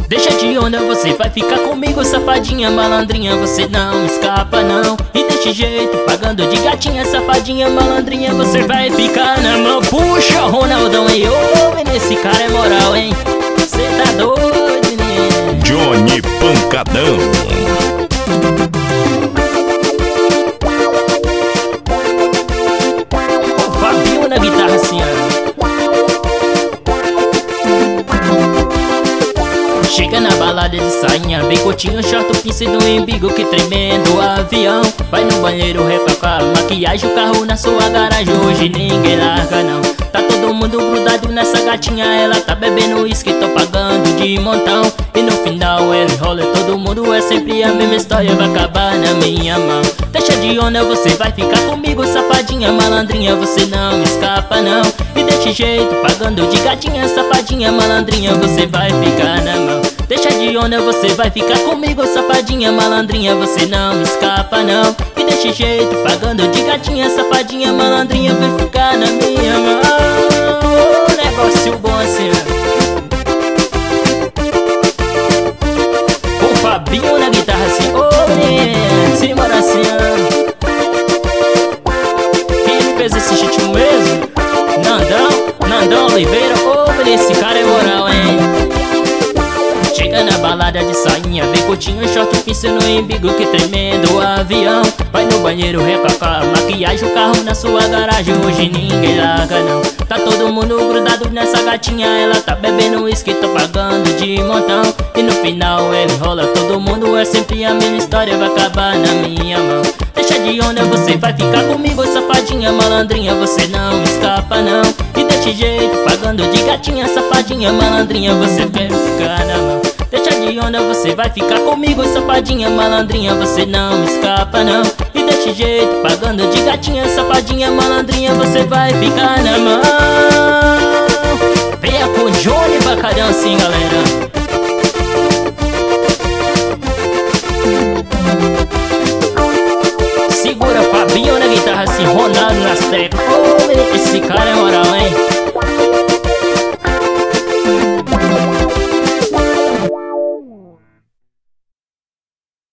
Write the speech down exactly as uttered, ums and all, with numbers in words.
Deixa de onda, você vai ficar comigo, safadinha, malandrinha, você não escapa não. E desse jeito, pagando de gatinha, safadinha, malandrinha, você vai ficar na mão. Puxa, Ronaldão, ei, ô, esse cara é moral, hein? Cê tá doido, né? Johnny Pancadão. O Fabinho na guitarra assim, ó. Chega na balada de sainha, bem curtinho, short, pince do embigo, que tremendo avião. Vai no banheiro repacar maquiagem, o carro na sua garagem, hoje ninguém larga não. Tá todo mundo grudado nessa gatinha, ela tá bebendo uísque, tô pagando de montão. E no final ele rola, todo mundo é sempre a mesma história, vai acabar na minha mão. Deixa de onda, você vai ficar comigo, safadinha, malandrinha, você não escapa não. E desse jeito, pagando de gatinha, safadinha, malandrinha, você vai ficar na mão. Deixa de onda, você vai ficar comigo, safadinha, malandrinha, você não escapa não. E desse jeito, pagando de gatinha, safadinha, malandrinha, vai ficar na minha mão. Oh, negócio bom assim, ó. O Fabinho na guitarra assim, ô, oh, simbora assim, ó. Quem fez esse ritmo mesmo? Nandão, Nandão Oliveira, ô, oh, esse cara é moral, hein? Chega na balada de sainha, bem curtinho, short, pince no embigo, que tremendo avião. Vai no banheiro repacar maquiagem, o carro na sua garagem, hoje ninguém larga não. Tá todo mundo grudado nessa gatinha, ela tá bebendo uísque, tô pagando de montão. E no final ele rola, todo mundo é sempre a mesma história, vai acabar na minha mão. Deixa de onda, você vai ficar comigo, safadinha, malandrinha, você não escapa não. E desse jeito, pagando de gatinha, safadinha, malandrinha, você vai ficar na mão. Deixa de onda, você vai ficar comigo, safadinha, malandrinha, você não escapa não. E desse jeito, pagando de gatinha, safadinha, malandrinha, você vai ficar na mão. Venha com Johnny Pancadão assim, galera. Segura Fabinho na guitarra assim, Ronaldo nas trepas. Oh, esse cara é moral.